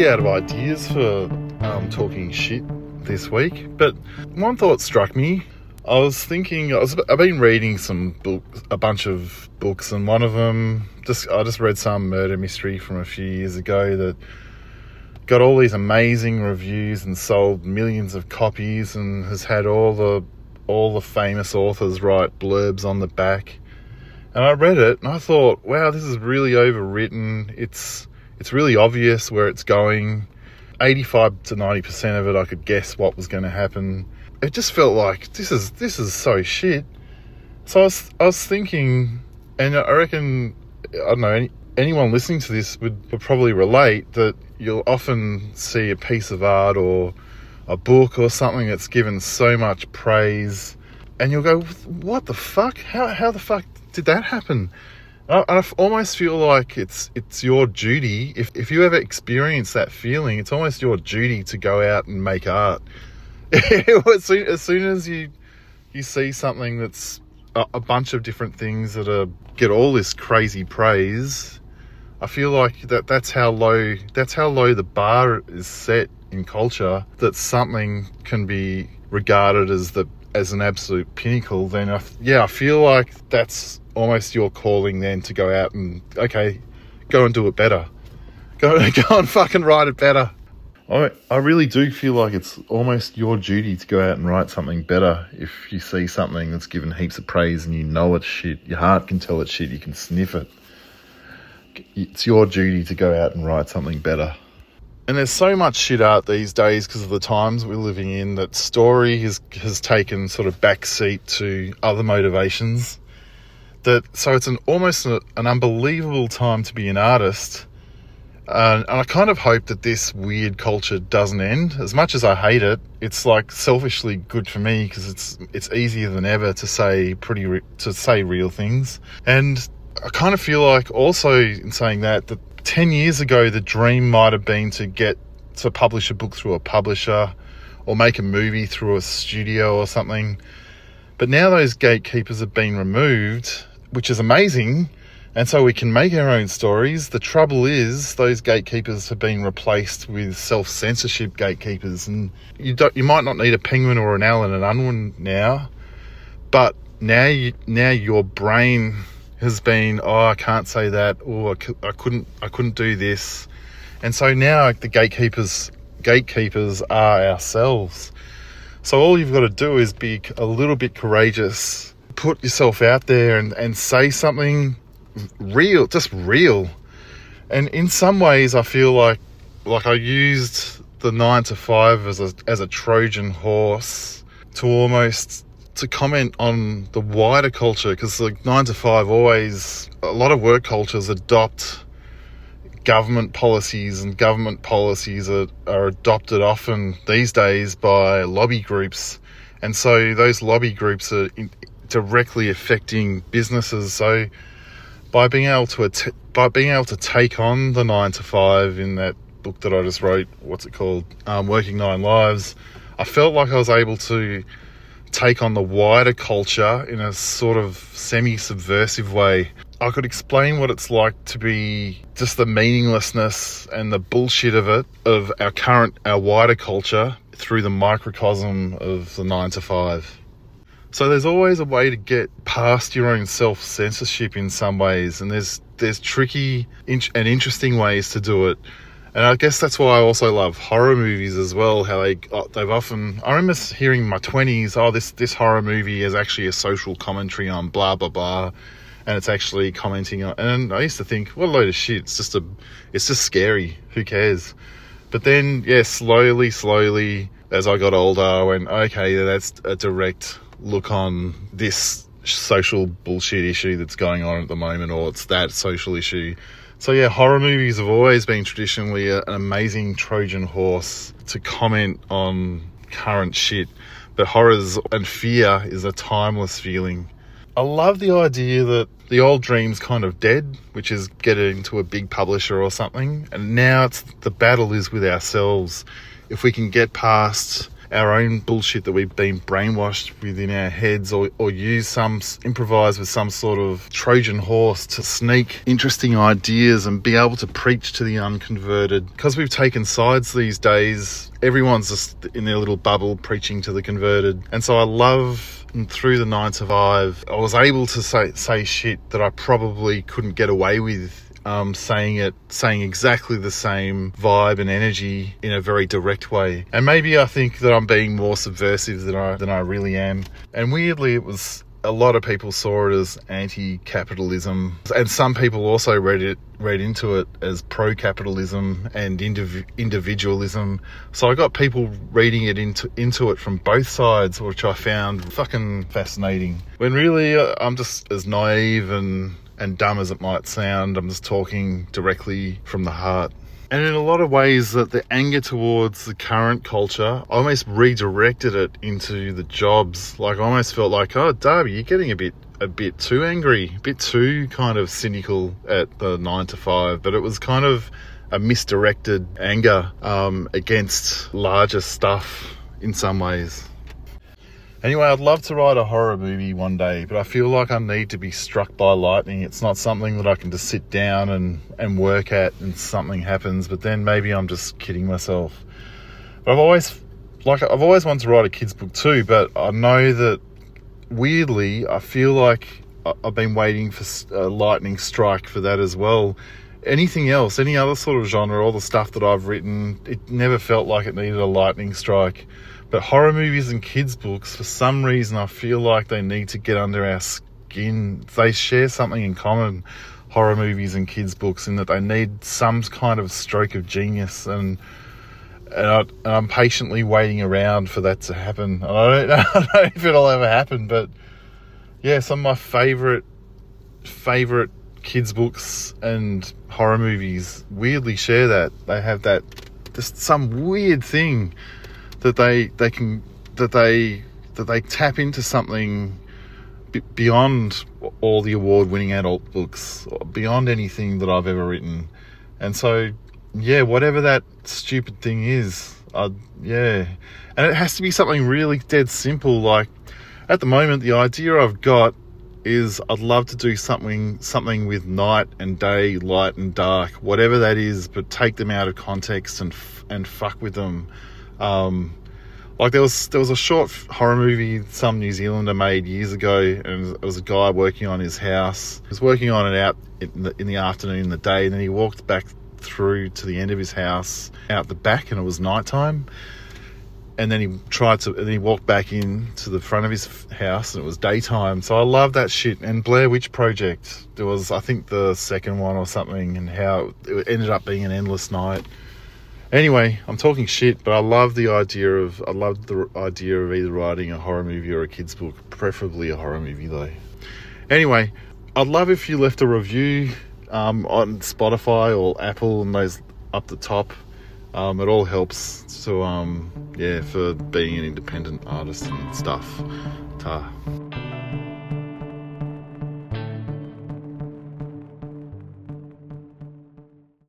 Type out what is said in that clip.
pretty out of ideas for talking shit this week, but one thought struck me. I've been reading a bunch of books, and one of them, I just read some murder mystery from a few years ago that got all these amazing reviews and sold millions of copies, and has had all the famous authors write blurbs on the back. And I read it and I thought, wow, this is really overwritten. It's really obvious where it's going. 85 to 90% of it, I could guess what was going to happen. It just felt like this is so shit. So I was thinking, and I reckon, I don't know, anyone listening to this would probably relate, that you'll often see a piece of art or a book or something that's given so much praise, and you'll go, what the fuck? How the fuck did that happen? I almost feel like it's your duty, if you ever experience that feeling, it's almost your duty to go out and make art. As soon as you see something that's a bunch of different things that get all this crazy praise, I feel like that's how low the bar is set in culture, that something can be regarded as an absolute pinnacle. Then I feel like that's almost your calling then, to go out and, okay, go and do it better. Go and fucking write it better. I really do feel like it's almost your duty to go out and write something better. If you see something that's given heaps of praise and you know it's shit, your heart can tell it's shit, you can sniff it. It's your duty to go out and write something better. And there's so much shit art these days because of the times we're living in, that story has taken sort of backseat to other motivations. So it's almost an unbelievable time to be an artist. And I kind of hope that this weird culture doesn't end. As much as I hate it, it's like selfishly good for me, because it's easier than ever to say real things. And I kind of feel like also in saying that 10 years ago, the dream might have been to publish a book through a publisher or make a movie through a studio or something. But now those gatekeepers have been removed, which is amazing. And so we can make our own stories. The trouble is, those gatekeepers have been replaced with self-censorship gatekeepers. And you might not need a Penguin or an Allen and Unwin now, but now your brain has been, I can't say that, or I couldn't do this. And so now the gatekeepers are ourselves. So all you've got to do is be a little bit courageous, put yourself out there and say something real, just real. And in some ways I feel like I used the 9 to 5 as a Trojan horse to comment on the wider culture, because like 9 to 5 a lot of work cultures adopt government policies, and government policies are adopted often these days by lobby groups, and so those lobby groups are directly affecting businesses. So by being able to take on the 9 to 5 in that book that I just wrote, what's it called, Working 9 Lives, I felt like I was able to take on the wider culture in a sort of semi-subversive way. I could explain what it's like to be just the meaninglessness and the bullshit of our wider culture through the microcosm of the 9 to 5. So there's always a way to get past your own self-censorship in some ways, and there's tricky and interesting ways to do it. And I guess that's why I also love horror movies as well, how they've often... I remember hearing in my 20s, this horror movie is actually a social commentary on blah, blah, blah, and it's actually commenting on... And I used to think, what a load of shit, it's just scary, who cares? But then, yeah, slowly, as I got older, I went, okay, that's a direct look on this social bullshit issue that's going on at the moment, or it's that social issue. So yeah, horror movies have always been traditionally an amazing Trojan horse to comment on current shit, but horrors and fear is a timeless feeling. I love the idea that the old dream's kind of dead, which is get into a big publisher or something, and now the battle is with ourselves. If we can get past our own bullshit that we've been brainwashed within our heads, or improvise with some sort of Trojan horse to sneak interesting ideas and be able to preach to the unconverted. Because we've taken sides these days, everyone's just in their little bubble preaching to the converted. And so I love, through the 9 to 5, I was able to say shit that I probably couldn't get away with saying exactly the same vibe and energy in a very direct way. And maybe I think that I'm being more subversive than I really am. And weirdly, a lot of people saw it as anti-capitalism, and some people also read into it as pro-capitalism and individualism. So I got people reading it into it from both sides, which I found fucking fascinating. When really I'm just as naive and dumb as it might sound. I'm just talking directly from the heart. And in a lot of ways, that the anger towards the current culture, I almost redirected it into the jobs. Like, I almost felt like, oh, Darby, you're getting a bit too angry, a bit too kind of cynical at the 9 to 5. But it was kind of a misdirected anger against larger stuff in some ways. Anyway, I'd love to write a horror movie one day, but I feel like I need to be struck by lightning. It's not something that I can just sit down and work at and something happens, but then maybe I'm just kidding myself. But I've always wanted to write a kid's book too, but I know that weirdly, I feel like I've been waiting for a lightning strike for that as well. Anything else, any other sort of genre, all the stuff that I've written, it never felt like it needed a lightning strike. But horror movies and kids' books, for some reason, I feel like they need to get under our skin. They share something in common, horror movies and kids' books, in that they need some kind of stroke of genius. And I'm patiently waiting around for that to happen. And I don't know if it'll ever happen, but yeah, some of my favourite kids' books and horror movies weirdly share that. They have that, just some weird thing that they tap into something beyond all the award-winning adult books, beyond anything that I've ever written. And so, yeah, whatever that stupid thing is, and it has to be something really dead simple. Like, at the moment, the idea I've got is I'd love to do something with night and day, light and dark, whatever that is, but take them out of context and fuck with them. Like there was a short horror movie some New Zealander made years ago, and it was a guy working on his house. He was working on it out in the afternoon and the day, and then he walked back through to the end of his house out the back, and it was nighttime. And then he walked back into the front of his house, and it was daytime. So I love that shit. And Blair Witch Project, there was, I think, the second one or something, and how it ended up being an endless night. Anyway, I'm talking shit, but I love the idea of either writing a horror movie or a kid's book, preferably a horror movie though. Anyway, I'd love if you left a review on Spotify or Apple and those up the top. It all helps to for being an independent artist and stuff. Ta.